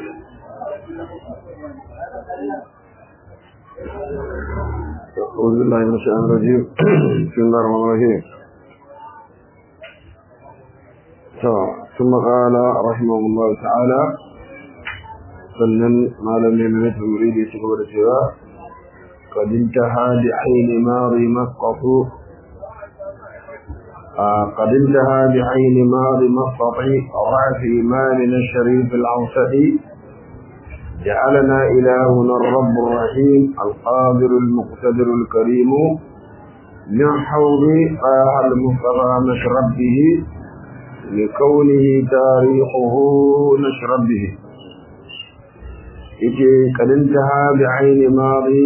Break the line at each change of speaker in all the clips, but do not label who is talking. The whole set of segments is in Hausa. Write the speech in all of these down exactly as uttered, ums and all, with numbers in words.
أعوذ بالله من الشيطان الرجيم. بسم الله الرحمن الرحيم. ثم قال رحمه الله تعالى sannan malamin mai tauri da shiga da cewa قد انتهى بعين ماضي مسقط قد انتهى بعين ماضي مسقط رأس إمامنا الشريف الأوسطي جعلنا إلهنا الرب الرحيم القادر المقتدر الكريم من حوض طه المصطفى نشرب به لكونه تاريخه نشرب به يجي قد انتهى بعين ماضي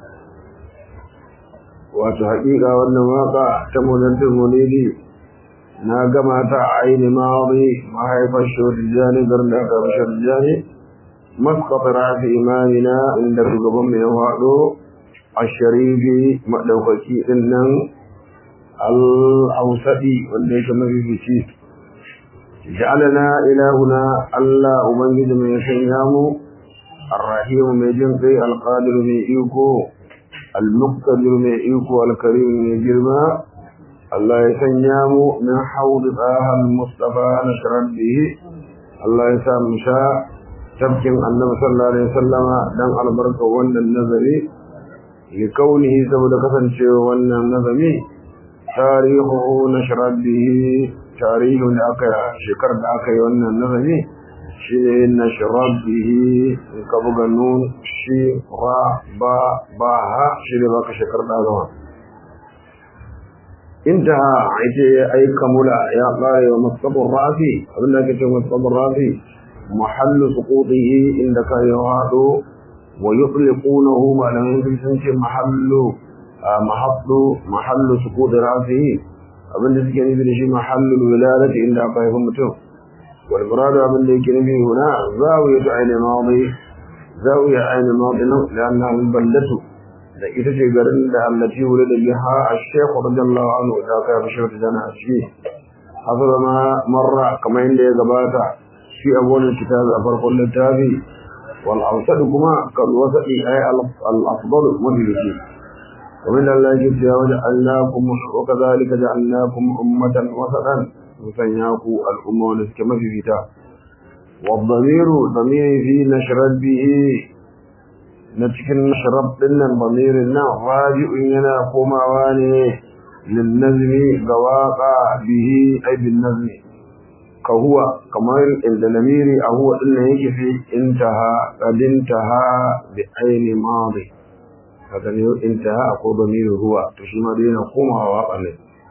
وتحقيق والنواقع تمننت المنيدي ناقمة عين ماضي ما هي فشو الجاني قرنك بشر الجاني مسقط رأس إمامنا عندك قبم يوهدو الشريف مألوكي إنن الأوسطي والليك مفيفي جعلنا إلهنا الله أمنجد من يسينام الرحيم من جنقي القادر من إيكو المقتدر من إيكو الكريم من جرما الله يسينام من حوض طه المصطفى نشرب به الله يسام شاء تبكين النبي صلى الله عليه وسلم دان البركة وان النظري لكونه سبب كسن شيء وان النظمي تاريخه نشرب به تاريخ لأكي شكر لأكي وان النظمي شيء نشرب به كبغ النون شيء را با باها شيء لباك شكر لأكي انتهى أي كمولا يا قاري ومصطب الرأسي أبنى كتب مصطب الرأسي محل سقوطه عندك يوهاد ويطلقونه ما لم يكن محل محط محل سقوط رأسه أبن ذلك نبي شيء محل الولادة عندك يفهمته والمراد أبن ذلك نبي هنا زاوية عين ماضي زاوية عين ماضي لأنها البلدة إذا تجرن التي ولد بها الشيخ رضي الله عنه ذاك بشرة جناح فيه حصل ما مر كما عند قباته في أول الكتاب أفرق التابي والأوسط كما كالوسط أي الأفضل والجلسي ومن الله جل وجعلناكم وكذلك جعلناكم أمة وسطا وسنياكم الأمة كما في كتاب والضمير ضمير في نشرب به نتكن نشرب لنا الضمير راجع إننا كما واني للنزم قواقع به أي بالنزم كهو كمال الدلمير أهو إلا يكفي انتهى قد انتهى بعين ماضي هذا انتهى أقول ضمير هو تشمع دين قومها وقال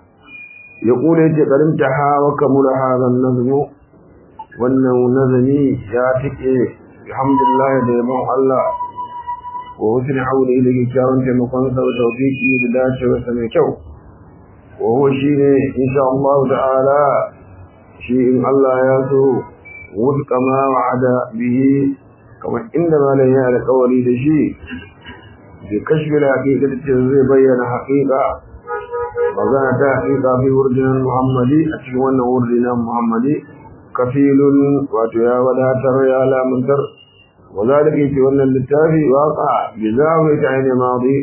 يقول قد انتهى وكمل هذا النظم وأنه نظمي ياتك بحمد الله ديما الله وحسن حولي إليك كارن تمقنصة وتوفيقي لداته وسميكو وهو شيء إن شاء الله تعالى شيء الله ياسو وفق ما وعد به كما عندما لا يعلى قولي لشيء بكشف الحقيقة التي بيّن حقيقة وذات حقيقة في وردنا المحمدي أتشوان وردنا المحمدي كفيل واتيا ولا ترى لا منتر وذلك يتولى للتافي واقع بزاوية عين ماضي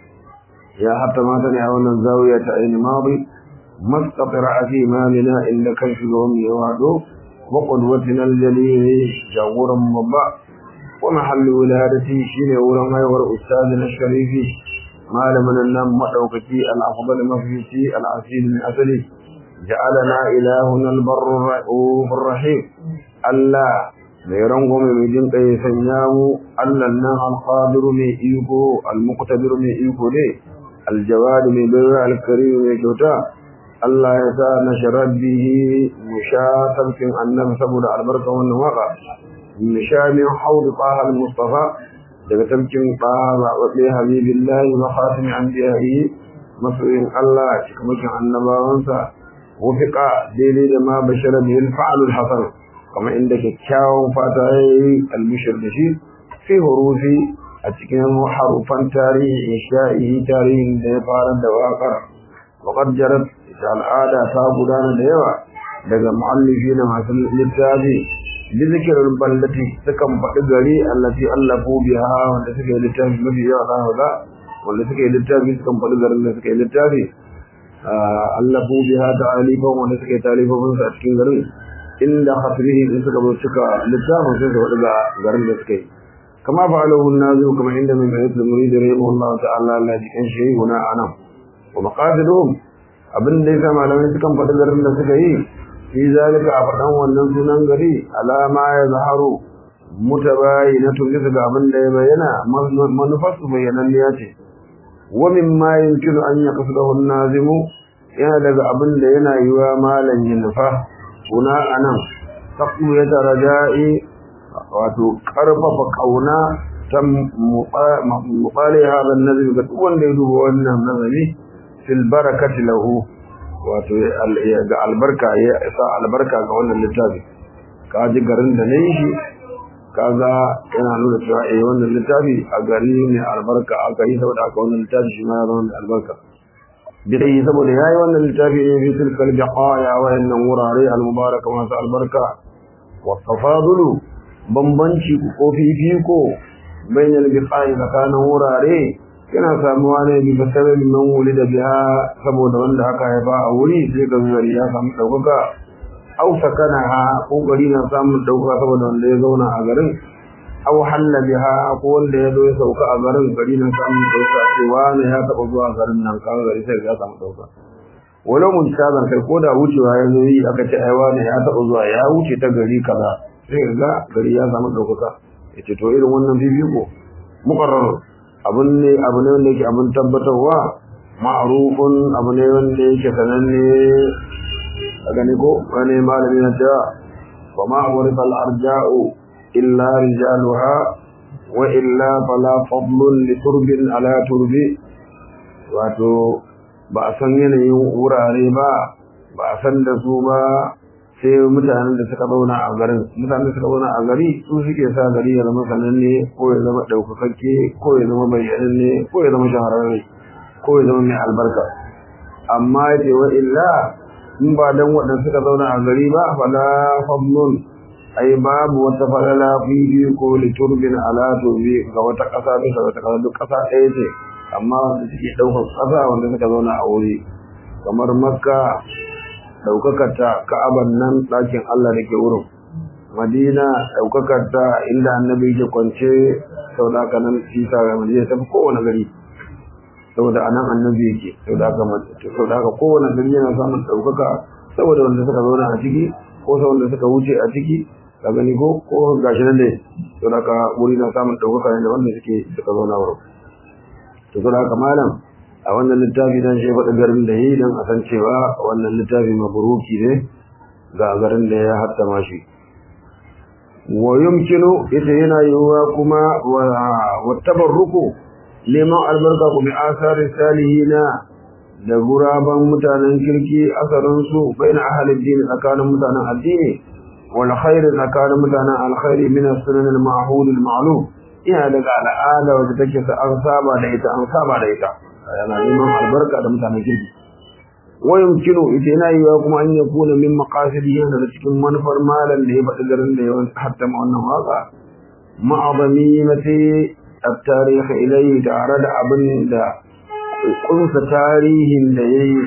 يا حتى ما تنعون الزاوية عين ماضي مسقط رأس إمامنا إن كشفهم يوعدوا وقدوتنا الجليل جاورا مبا ومحل ولادتي شين ورما يور أستاذنا الشريف ما لمن النام مدوكتي الأفضل مفيتي العسيل من أسلي جعلنا إلهنا البر الرؤوف الرحيم الله ميرنغم ميجن قيسنيامو ألنا القادر من إيكو المقتدر من إيكو لي الجواد من بيع الكريم من جوتا الله يسا نشرب به مشاة في أنه سبب البركة والنواقع مشاة من حوض طه المصطفى لتمكن طه وطلي حبيب الله وخاتم أنبيائه مسؤول الله كمكن النبا وانسى وفق دليل ما بشر به الفعل الحسن كما عندك كاو فاتاي البشر بشير في حروف أتكلم حروفا تاريخ إنشائه تاريخ دفار الدواقع وقد جرت العادة تابدان ديوة daga mu'allifina masu littafi bi zikrul baldati sukan faɗi gari allati allafu biha wanda suke littafi mafi yawa za ka ga wanda suke littafi sukan faɗi garin da suke littafi allafu biha ta'alifan wanda suke talifofin su a cikin garin inda hasrihi in suka zo cika littafin sai su faɗi ga garin da suke kama fa'alahu an-nazim kama inda min bayt al-murid rahimahullahu ta'ala Allah jikin shi huna anan wa maqasiduhum abin da yasa malamai sukan faɗi garin da suka yi fi zalika a faɗan wannan sunan gari alama ya zaharu mutabayinatu bisa ga abin da ya bayyana manufarsu bayyananniya ce wa mimma yumkinu an yaqsidahu an-nazimu yana daga abin da yana yiwa malan yinfa kuna anan taqwiyat raja'i wato karfafa kauna ta muqali hada an-nazim ga wanda ya duba wannan nazari fil barakati lahu wato ga albarka ya isa albarka ga wannan littafi ka ji garin da nayi shi kaga yana nuna cewa eh wannan littafi a gari ne albarka aka yi saboda aka wannan littafi shi ma ya zama albarka bidai saboda yayi wannan littafi ne fi tilkal biqaya wa innan wurare almubaraka masu albarka wa tafadulu bambanci ko fifiko bainal biqaya tsakanin wurare yana samuwa ne bi basarin man wulida biha saboda wanda aka haifa a wuri sai ga gari ya samu daukaka aw sakanaha ko gari na samu daukaka saboda wanda ya zauna a garin aw halla biha ko wanda ya zo ya sauka a garin gari na samu daukaka cewa ne ya taba zuwa garin nan kan gari sai ya samu daukaka walau mun tsaban kai ko da wucewa ya zo yi aka ce ai wani ya taba zuwa ya wuce ta gari kaza sai ga gari ya samu daukaka yace to irin wannan bibiko muqarrar abun ne abu ne wanda yake abun tabbatarwa ma'rufun abu ne wanda yake sananne daga ne ko wani malami na ta wa ma warisa al-arja'u illa rijaluha wa illa fala fadlun li turbin ala turbi wato ba a san yanayin wurare ba ba a san da su ba sai mutanen da suka zauna a garin mutanen da suka zauna a gari su suke sa gari ya zama sananne ko ya zama daukakakke ko ya zama bayyananne ko ya zama shahararre ko ya zama mai albarka amma yace wa illa in ba dan waɗanda suka zauna a gari ba fala fadlun ai babu wata falala fi ko li turbin ala turbi ga wata ƙasa bisa wata ƙasa duk ƙasa ɗaya ce amma wanda suke ɗaukar ƙasa wanda suka zauna a wuri kamar makka daukakar ta Ka'aban nan ɗakin Allah da ke wurin Madina daukakar ta inda annabi yake kwance saboda haka nan Isa ga Madina ta kowane gari saboda anan annabi yake saboda haka saboda haka kowane gari yana samun daukaka saboda wanda suka zauna a ciki ko saboda wanda suka wuce a ciki ka gani ko ko gashi nan dai saboda haka wuri na samun daukaka ne da wanda suke suka zauna wurin to saboda haka malam a wannan littafi dan shi faɗi garin da yi dan a san cewa wannan littafi mabruki ne ga garin da ya hattama shi wa yumkinu ita yana yiwuwa kuma wa tabarruku liman albarka ku bi asari salihina da guraban mutanen kirki asarin su baina ahli din tsakanin mutanen addini wal khair tsakanin mutanen alkhairi min as-sunan al-ma'hud al-ma'lum ina daga al'ada wacce take sa an saba da ita an saba da ita yana neman albarka da mutanen kirki wayin kilo ita yana yiwa kuma an ya kuna min maqasidi yana da cikin manufar malan da ya faɗi garin da yawan hatta ma wannan waka ma'azami mati at-tarikh ilayhi tare da abin da kunsa tarihin da yayi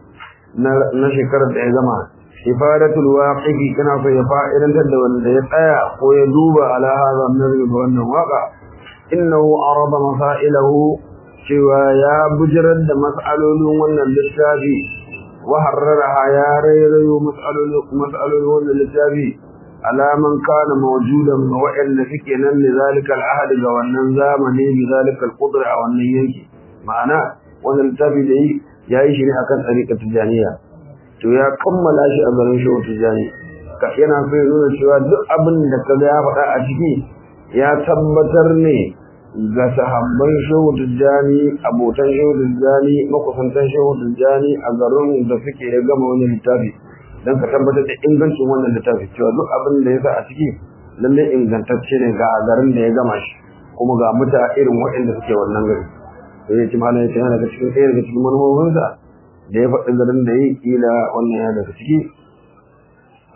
na shekarar da ya gama ifadatul waqifi kana so ya fa'idantar da wanda ya tsaya ko ya duba ala hadha min wannan waka innahu arada masailahu cewa ya bujirar da mas'alolin wannan littafi wa harraraha ya rairayo mas'alolin mas'alolin wannan littafi alaman kana mawjudan wa wa'anda suke nan ne zalikal ahad ga wannan zamani bi zalikal qudra a wannan yanki ma'ana wannan littafi da yi yayi shi ne akan tariqat tijaniya to ya kammala shi a garin shehu tijani ka yana so ya nuna cewa duk abin da kaga ya faɗa a ciki ya tabbatar ne ga sahabban shehu tijjani abotan shehu tijjani makusantan shehu tijjani a garin da suke ya gama wani littafi don ka tabbatar da ingancin wannan littafi cewa duk abin da ya sa a ciki lallai ingantacce ne ga garin da ya gama shi kuma ga muta irin waɗanda suke wannan gari sai ya ci malam ya ce yana daga cikin ɗaya daga cikin manufofinsa da ya faɗi garin da ya kila wannan ya daga ciki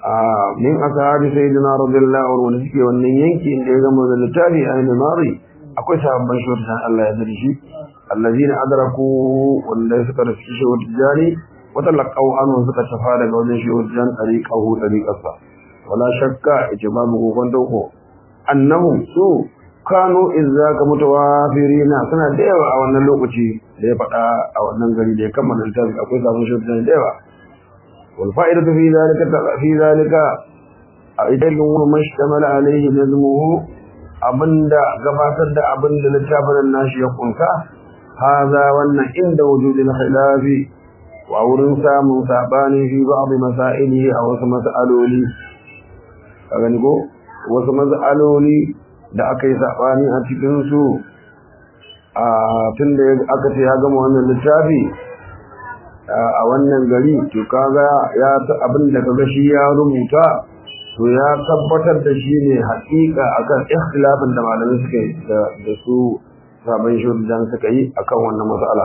min ashabi sayyidina radiyallahu anhu wanda suke wannan yanki inda ya gama da littafi ainihin mari akwai sahabban shawar Allah ya zari shi allazina adraku wanda suka rasu shawar jani wata laƙau an suka tafa daga wajen shawar jan tariqahu tariqasa wala shakka ita babu kokon dauko annahum su kanu izzaka mutawafirina suna da yawa a wannan lokaci da ya faɗa a wannan gari da ya kammala littafi akwai sabon shawar da yawa wal fa'idatu fi zalika fi zalika idan mashtamal alayhi nazmuhu abinda gabatar da abinda littafin nashi ya kunsa haza wannan inda wujudil khilafi wa wurin samun sabani fi ba'd masailihi a wasu mas'aloli kaga ni ko wasu mas'aloli da aka yi sabani a cikin su a tunda aka ce ya gama wannan littafi a wannan gari to kaga ya abinda kaga shi ya rubuta to ya tabbatar da shi ne haƙiƙa akan ikhtilafin da malamai suka yi da su sabon shuddan suka yi akan wannan mas'ala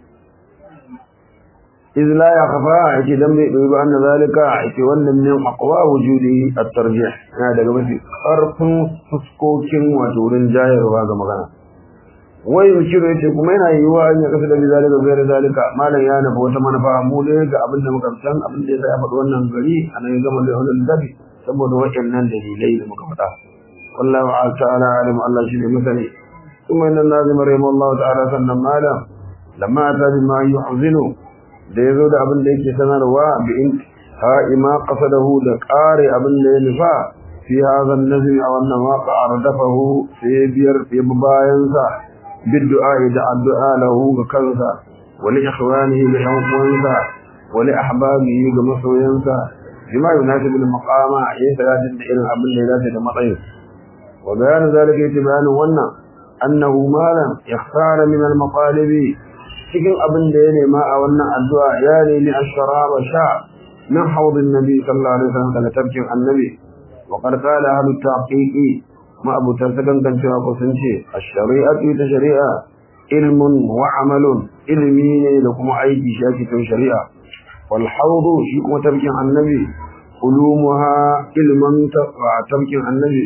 iz la ya khafa yake dan bai dubi anna zalika yake wannan min aqwa wujudi at-tarjih ya daga mafi karfin fuskokin wato wurin jayarwa ga magana wai yukiru yace kuma yana yiwa an ya kasa da zalika bai zalika malam ya nafa wata manufa mu ne ga abin da muka san abin da ya faɗi wannan gari anan gama da wannan dabi saboda waɗannan dalilai da muka faɗa wallahu ta'ala alim Allah shi ne masani kuma inna nazim rahimahullahu ta'ala sannan malam lamma ta bi ma yuhzinu da yazo da abin da yake sanarwa bi in ha ima qasadahu da qari abin da ya nufa fi hadha an-nazm aw an waqa ardafahu fi biyar fi bayan sa bid'a da addu'a lahu ga kansa wa li ikhwanihi li hawwansa wa li ahbabihi ga masoyansa بما يناسب المقام يسراد إلى أبن ليلات المطير وبيان ذلك يتبان ونا أنه مالا يختار من المطالب شكل أبن ليلة ما أولنا الدعاء يالي للشراب شاء من حوض النبي صلى الله عليه وسلم كان تبكي عن النبي وقد قال أهل التحقيق ما أبو تنسكن كان شراق سنشي الشريعة تشريعة علم وعمل علمين لكم أيدي شاكة شريعة والحوض شيكم تبكي عن النبي علومها علما تبكي عن النبي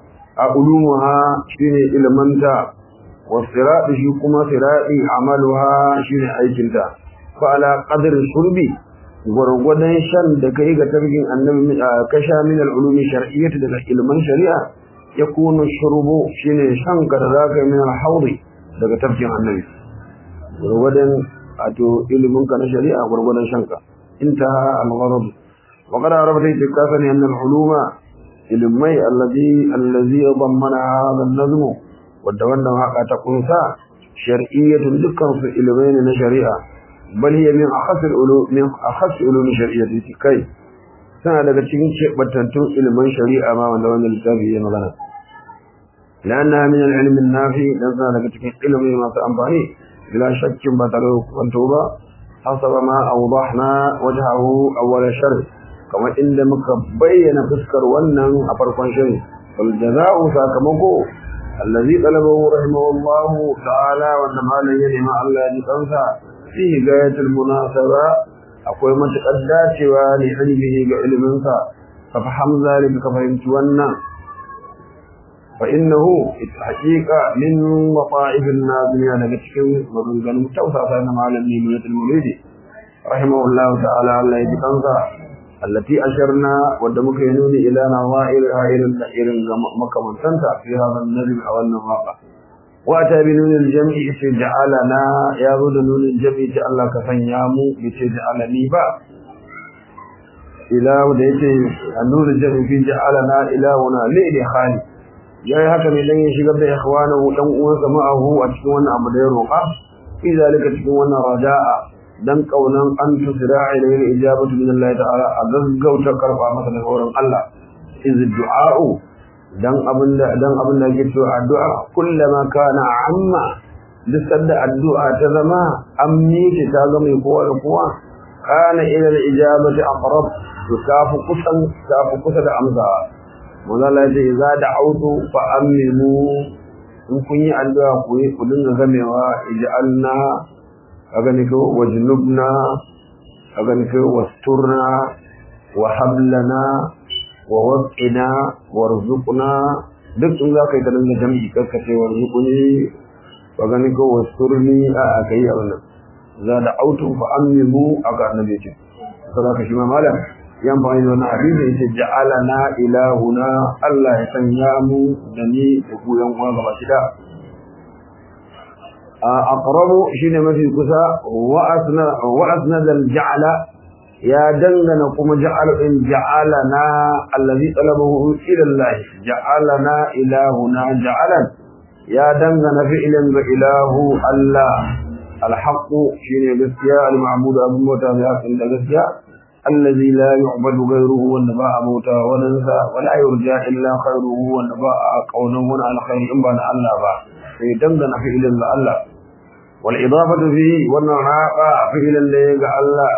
علومها شيني علمنتا والصراط شيكم صراطي عملها شيني أيكنتا فعلى قدر الشرب ورغدن شان da kai ga tarbin annabi kasha min al-ulum shar'iyyah daga ilman shari'a yakunu shurubu shine shan garaka min al-hawd daga tarbin annabi ورغدن ato ilimin ka na shari'a gurgurdan shanka intaha al-gharad wa qad arabta ittikafan anna al-uluma ilmai alladhi alladhi yadammana hadha an-nazm wadda wannan haka ta kunsa shar'iyyatun dukkan su ilmai na shari'a bal hiya min akhas al-ulum min akhas ulum shar'iyyati kai sana daga cikin cebatantun ilmin shari'a ma wanda wannan littafi ya magana lana min al-ilm an-nafi dan sana daga cikin ilmi masu amfani بلا شك بطلوا كنتوبا حسب ما أوضحنا وجهه أول شر كما إن مكبين فسكر ونن أفرقا شر والجزاء ساكمكو الذي طلبه رحمه الله تعالى وإنما لين ما الله يتنسى فيه غاية المناسبة أقول ما تقدات ولعلمه بعلمنسا ففهم ذلك كفهمت ونن فإنه حقيقة من مطائف النازمية لكتكو ومن متوسع سيدنا معلم نيمية المولد رحمه الله تعالى على يتقنصى التي أشرنا ودمك ينوني إلى نظائر آئر الأئر مكة منسنة في هذا النجم أو النواقع وأتى بنون الجمع جعلنا يابد نون الجمع جعل كفنيامو يتجعلني با إله وديته النون الجمع في جعلنا إلهنا لئل خالي yayi haka ne dan ya shigar da ikhwanahu dan uwansa ma'ahu a cikin wannan abu da ya roƙa fi zalika cikin wannan raja'a dan kaunan an tusira ilayhi ijabatu min Allah ta'ala a gaggauta karba masa da horon Allah iz du'a'u dan abinda dan abinda yake cewa addu'a kullama kana amma duk sanda addu'a ta zama amni ta ga mai kowa da kowa kana ila al-ijabati aqrab to kafu kusan kafu kusa da amsa wala da idza da'awtu fa amimu in kun yi addu'a ku yi ku dinga gamewa ij'alna kaga ne ko wajnubna kaga ne ko wasturna wa hablana wa wasqina warzuqna duk sun za ka yi ta dinga jam'i karkace warzuquni wa gani ko wasurni a akai a wannan za da autun fa amimu aka annabi ce sadaka shi ma malam yan bayin wannan hadisi yace ja'alana ilahuna Allah ya sanya mu da ni da ku yan uwa gaba kida aqrabu shine mafi kusa wa asna wa asnad al ja'ala ya dangana kuma ja'al in ja'alana allazi talabahu ila Allah ja'alana ilahuna ja'alan ya dangana fi'lan ga ilahu Allah الحق شين الغسيا المعبود أبو موتى في حق الغسيا الذي لا يعبد غيره والنباء موتى وننسى ولا يرجى إلا خيره والنباء قونه على خير إنبان الله با فيتمدن فعل الله والإضافة فيه والنعاق فعل الله الله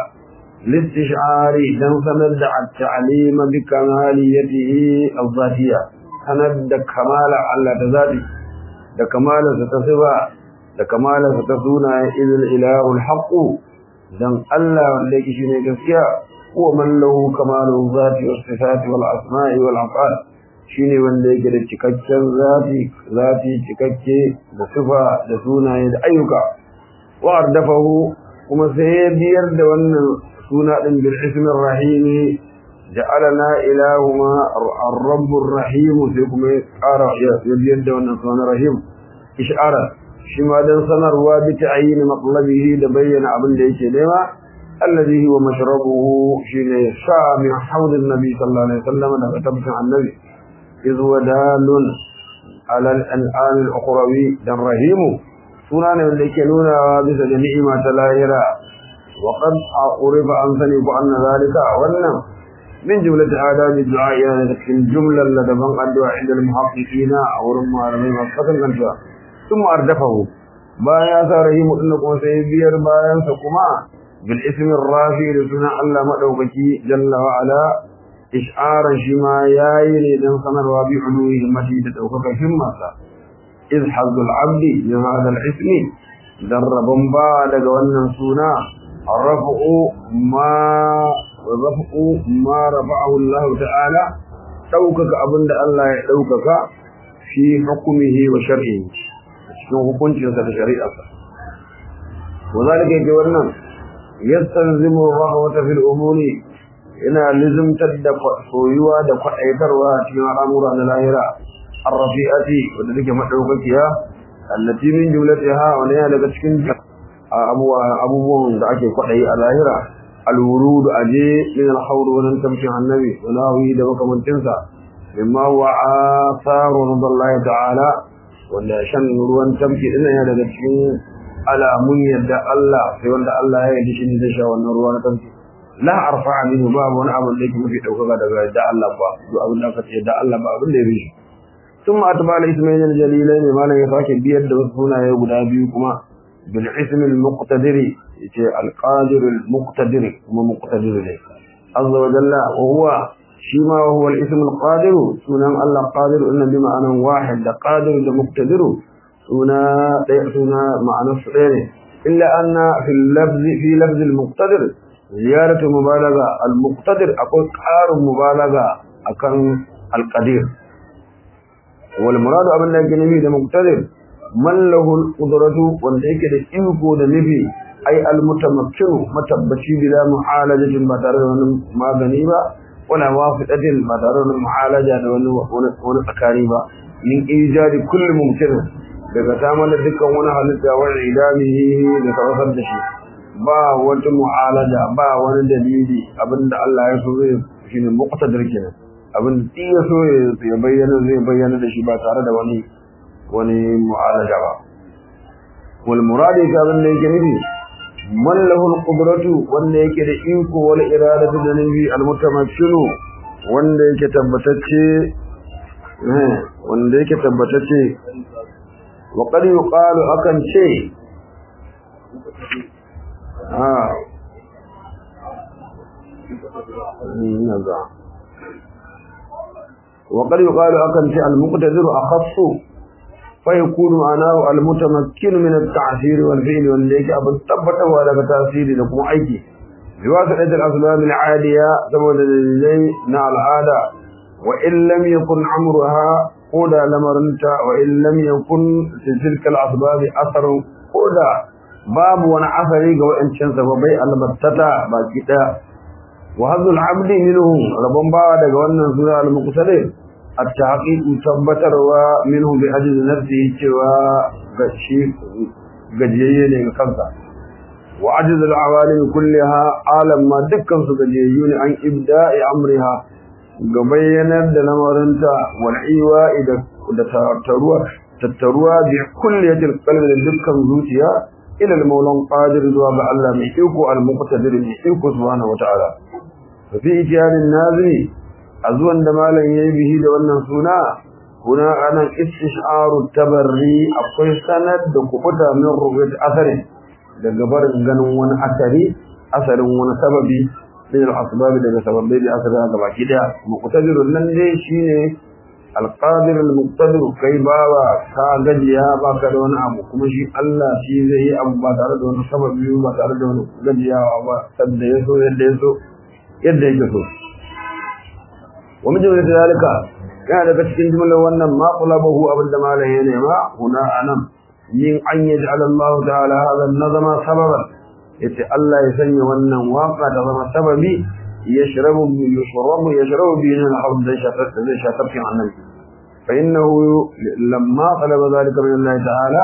للاستشعار تنسند التعليم بكماليته الذاتية سند كمال الله تذاتي da kamalar ta sifa da kamalar ta suna idil ilahul haqq dan Allah wanda yake shine gaskiya ko man lahu kamalul zati was sifati wal asma'i wal af'al shine wanda yake da cikakken zati zati cikakke da sifa da sunaye da ayyuka wa ardafahu kuma sai biyar da wannan suna din bil ismir rahim ja'alana ilahuma ar-rabbur rahim sai kuma ƙara ya biyar da wannan sunan rahim ishara shi ma dan sanarwa bi ta'yin maqlabihi da bayyana abin da yake nema alladhi huwa mashrabuhu shine sami hawd an-nabi sallallahu alaihi wasallam da tabbata annabi iz wadalun ala al-an'am al-ukhrawi dan rahimu suna ne wanda yake nuna bisa da ni'ima ta lahira wa qad urifa an sani ku anna zalika wannan min jumlati adabi du'a yana da cikin jumlar ladaban addu'a inda al-muhaqqiqina a wurin malamai masu kanta ثم أردفه بايا سارهم إنكم سيبير بايا سكما بالاسم الرافي لسنا الله مدوكي جل وعلا إشعارا شما يايل لنصنر وبعلوه مجيدة توقف همسا إذ حظ العبد من هذا الاسم درب بالغ وننسونا الرفع ما رفع ما رفعه الله تعالى توقف أبن الله توقف في حكمه وشرعه cikin hukuncinsa da shari'arsa wazalika yake wannan yastanzimu rahwata fil umuri yana lizimtar da soyuwa da kwadaitarwa cikin al'amura na lahira ar-rafi'ati wanda take madaukakiya allati min jumlatiha wa ne daga cikin abubuwan da ake kwadai a lahira al-wurud aje min al-hawd wa nan tamshi annabi wa nawi da makamantinsa mimma huwa atharu billahi ta'ala wanda shan ruwan tamki din yana daga cikin alamun yadda Allah sai wanda Allah ya yi shi ne zai sha wannan ruwan tamki la arfa'a minhu babu wani abu da yake mafi daukaka daga yadda Allah ba duk abin da aka ce yadda Allah ba abin da ya rishi thumma atbala ismayn al-jalilain malan ya sake biyar da wasu sunaye guda biyu kuma bil ism al-muqtadir yace al-qadir al-muqtadir kuma muqtadir ne azza wa jalla wa huwa شما وهو الاسم القادر سنان الله قادر إن بمعنى واحد ده قادر ده مقتدر سنا سنا معنى صغير إلا أن في اللفظ في لفظ المقتدر زيارة مبالغة المقتدر أقول قار مبالغة أكن القدير والمراد أبن الجنبي ده مقتدر من له القدرة وانتهك ده إنكو ده نبي أي المتمكن متبشي بلا محالجة بطرة ما غنيبا ولا وافقة مدار المعالجة wani tsakani ba min ijadi kullu mumkin daga samar da dukkan wani halitta wa idamihi da tawassul da shi ba wata mu'alaja ba wani dalili abinda Allah ya so zai shine muqtadir kenan abinda din ya so ya bayyana zai bayyana da shi ba tare da wani wani mu'alaja ba wal muradi ka abin da yake nufi man lahu al-qudratu wanda yake da iko wal iradatu da nabi al-mutamakkinu wanda yake tabbatacce eh wanda yake tabbatacce wa qad yuqalu akan ce ah naga wa qad yuqalu akan ce al-muqtadiru akhassu فيكون معناه المتمكن من التعثير والفعل والليك أبن تبته ولا تأثير لكم أيدي بواسطة الأسباب العادية سبب الذي نال هذا wa in lam yakun amruha koda lamarinta wa in lam yakun fi tilka al-asbab athar koda babu wani asari ga wayancin sababai albattata baki daya wa hadhul abdi minhu rabban bawa daga wannan sura al-muqtadir at-tahqiq tabbatarwa minhu bi ajli nafsihi cewa gashi gajiyayye ne ga kansa wa ajzi al-awalim kullaha alam ma dukkan su gajiyayyu ne an ibda'i amriha ga bayyanar da lamarinta wal iwa'i da tattaruwa tattaruwa bi kulliyatil qalbi da dukkan zuciya ila al-mawlan qadir zuwa ga Allah mai iko al-muqtadir mai iko subhanahu wa ta'ala fa fi itiyanin nazimi azuwan da malan yayi bihi da wannan suna kuna anan istisharu tabarri akwai sanad da kubuta min rubat asari daga barin ganin wani asari asarin wani sababi min al-asbab daga sababai da asari ga baki daya muqtadirun nan dai shine al-qadir al-muqtadir kai bawa ka gajiya ba ka da wani abu kuma shi Allah shi zai yi abu ba tare da wani sababi ba tare da wani gajiyawa ba sadda yaso yadda yaso yadda yake so wa min zalika kana daga cikin jumlar wannan ma qulabahu abinda malan ya nema huna anan min an yaj'al Allah ta'ala hadha an-nazama sababan yace Allah ya sanya wannan waka da zama sababi yashrabu yashrabu yashrabu bi al-hawd shatat shatat fi annabi fa innahu lamma talaba zalika min Allah ta'ala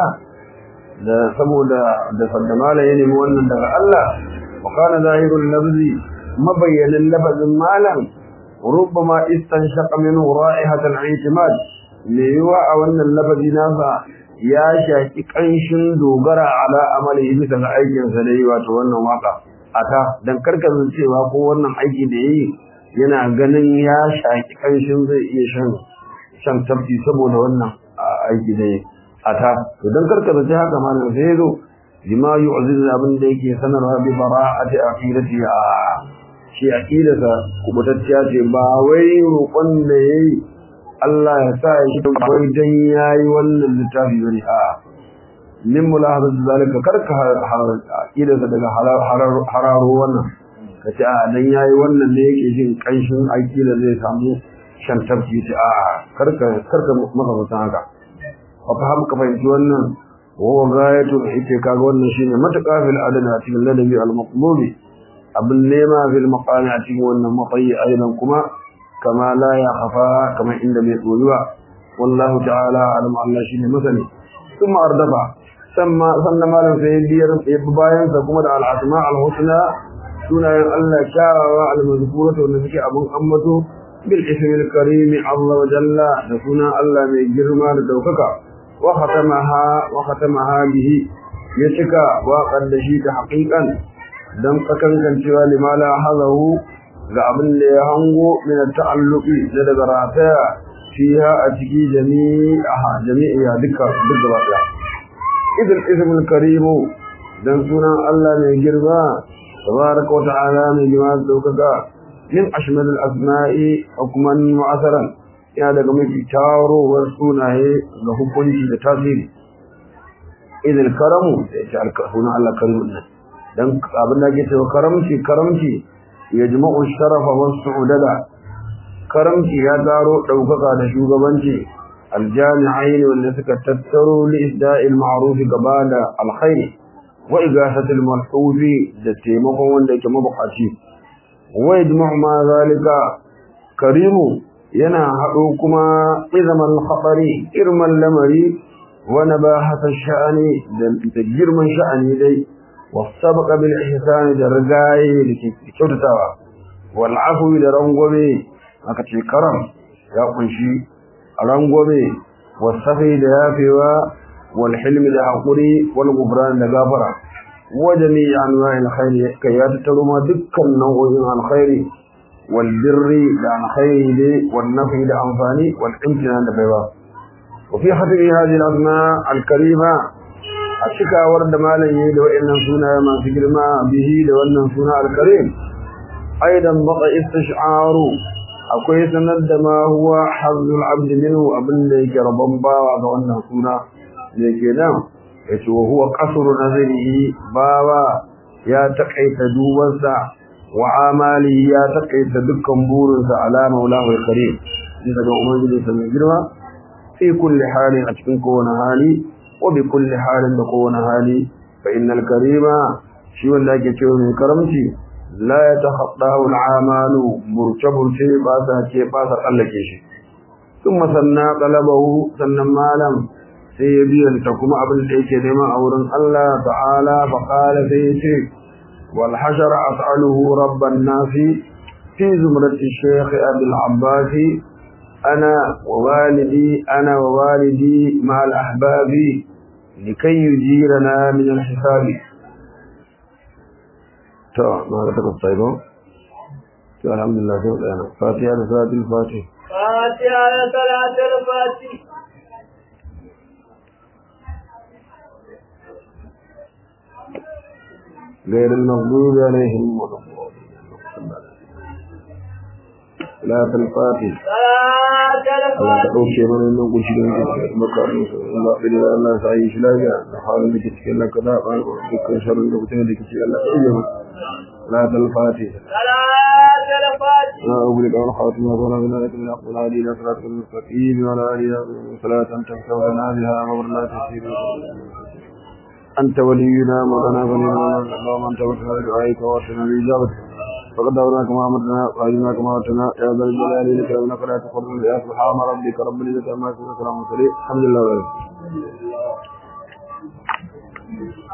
da saboda da faddamala ya nemi wannan daga Allah wa kana zahirul lafzi mabayyanan lafzin malan ربما استنشق منه رائحة الاعتماد ليوا أولا اللبدي نافع يا شاكي قنشن دوغرا على عمله مثل أيكين سليه واتوانا واقع أتا دان كركز السيوا قوانا أيكي دي ينا غنن يا شاكي قنشن زي يشن شان تبتي سبو لوانا أيكي دي أتا دان كركز السيوا كمان سيدو لما يعزز أبن ديكي سنرها ببراءة أخيرتي shi aqidarsa kubutacciya ce ba wai roƙon da yayi Allah ya sa shi wai dan yayi wannan littafi bane a min mulahazat zalika karka aqidarsa daga hararo wannan kace a dan yayi wannan ne yake jin kanshin aqida zai samu shan tafki ce a karka karka maka mutan haka fa fahim ka fahimci wannan wa gayatu ite kaga wannan shine mataqafil adana cikin ladabi al-maqlubi abin nema fil maqami a cikin wannan matsayi aidan kuma kama la ya khafa kama inda bai tsoyuwa wallahu ta'ala alam Allah shine masani kuma ardafa samma sannan malam sai biyar bayan sa kuma da al-asma al-husna sunayen Allah kyawawa al-mazkuratu wanda suke abun ambato bil ismi al-karim Allah wa jalla da sunan Allah mai girma da daukaka wa khatamaha wa khatamaha bihi ya cika waƙar da shi ta haƙiƙan dan kakancewa limala hazahu ga abin da ya hango min ta'alluqi da daga rataya fiha a ciki jami'a jami'a duka duk gaba daya idan ismul karim dan sunan Allah mai girma tabaraka wa ta'ala mai girma daukaka min ashmal al asma'i hukman mu'asaran ya daga mafi tarowar sunaye ga hukunci da tasiri idan karamu sai sunan Allah karimun nan dan abin da ke cewa karamci karamci ya jima'u sharafa was su'udada karamci ya taro daukaka da shugabanci aljami'ain wanda suka tattaro li isda'il ma'ruf gabada alkhair wa igasatil malhufi da taimakon wanda yake mabukaci wa yajma'u ma zalika karimu yana hado kuma izamal khatari irman lamari wa nabahata sha'ani da girman sha'ani dai والسبق بالإحسان درجاي لكيوتتاوا والعفو درنغومي akace karam ya kunshi rangobe wasafi da yafewa wal hilm da hakuri wal gufran da gafara wa jami'i anwa'il khair kai ya tattaro dukkan nau'o'in alkhairi wal birri da alkhairi wal nafi da amfani wal imtinan da baiwa wa fi hadhihi hadhihi al-asma al-karima a cikawar da malam yi da wa'annan sunaye masu girma bihi da wannan suna al-karim aidan baqa istish'aru akwai sanar da ma huwa hazzul abd minhu abinda yake rabon bawa ga wannan suna ne kenan yace wa huwa qasru nazarihi bawa ya takaita dubansa wa amali ya takaita dukkan burinsa ala maulahu al-karim bisa ga ubangiji sa mai girma fi kulli halin a cikin kowane hali wa bi kulli halin da kowane hali fa innal karima shi wanda ake cewa mai karamci la yatakhaddahu al'amalu burtaburti ba sa ke ba sa tsallake shi ثم سنى طلبه sannan malam sai ya biyanta kuma abin da yake nema a wurin Allah ta'ala fa qala sai yace wal hashar as'aluhu rabban nasi fi zumrati shaykh abi al-abbas ana wa walidi ana wa walidi ma al-ahbabi likay yujirana min al-hisabi to ma ta tsaybo to alhamdulillah sai ana fatiha da salatul fatih
فاتحة صلاة الفاتح
غير المغضوب عليهم ولا صلاة الفاتح
صلاة
Allah ka
الفاتح
dauke mana wannan gushi da yake maka Allah billah Allah sai shi lafiya da halin da kike cikin ka da ba dukkan sharrin da mutum da kike Allah ka iya صلاة الفاتح
صلاة الفاتح
لا أغلق على خاتمة ولا بناء من أقول علينا صلاة المستقيم ولا علينا صلاة تنفع لنا بها أمرنا تسير أنت ولينا مولانا فنعم اللهم أنت وكفى دعائك وارسلنا بإجابتك فقد دعوناك ما أمرنا وأجبناك ما أمرتنا يا ذا الجلال والإكرام إنك لا تقبل يا سبحان ربك رب العزة عما يصفون وسلام على المرسلين الحمد لله.